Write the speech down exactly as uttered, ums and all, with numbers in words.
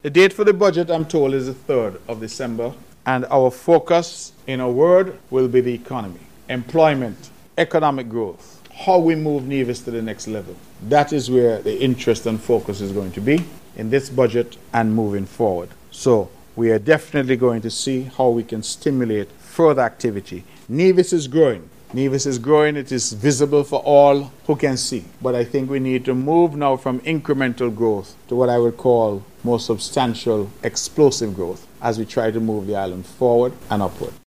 The date for the budget, I'm told, is the third of December, and our focus, in a word, will be the economy, employment, economic growth, how we move Nevis to the next level. That is where the interest and focus is going to be in this budget and moving forward. So we are definitely going to see how we can stimulate further activity. Nevis is growing. Nevis is growing. It is visible for all who can see. But I think we need to move now from incremental growth to what I would call more substantial, explosive growth as we try to move the island forward and upward.